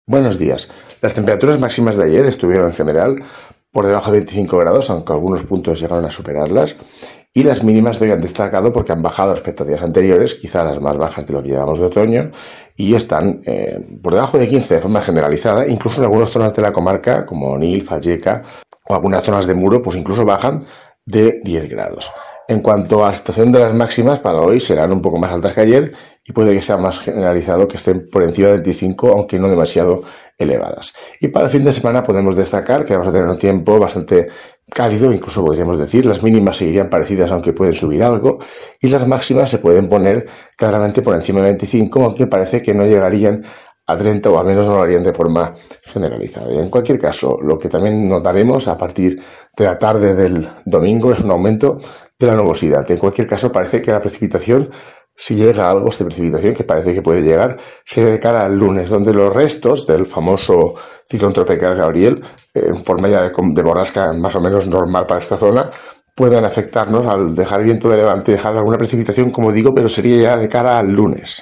Buenos días. Las temperaturas máximas de ayer estuvieron en general por debajo de 25 grados, aunque algunos puntos llegaron a superarlas, y las mínimas de hoy han destacado porque han bajado respecto a días anteriores, quizá las más bajas de lo que llevamos de otoño, y están por debajo de 15 de forma generalizada, incluso en algunas zonas de la comarca, como Onil, Valleca o algunas zonas de Muro, pues incluso bajan de 10 grados. En cuanto a la situación de las máximas, para hoy serán un poco más altas que ayer y puede que sea más generalizado que estén por encima de 25, aunque no demasiado elevadas. Y para el fin de semana podemos destacar que vamos a tener un tiempo bastante cálido, incluso podríamos decir, las mínimas seguirían parecidas aunque pueden subir algo, y las máximas se pueden poner claramente por encima de 25, aunque parece que no llegarían a 30 o al menos no lo harían de forma generalizada. Y en cualquier caso, lo que también notaremos a partir de la tarde del domingo es un aumento de la nubosidad. En cualquier caso, parece que la precipitación, si llega algo de precipitación, que parece que puede llegar, será de cara al lunes, donde los restos del famoso ciclón tropical Gabriel, en forma ya de borrasca más o menos normal para esta zona, puedan afectarnos al dejar viento de levante y dejar alguna precipitación, como digo, pero sería ya de cara al lunes.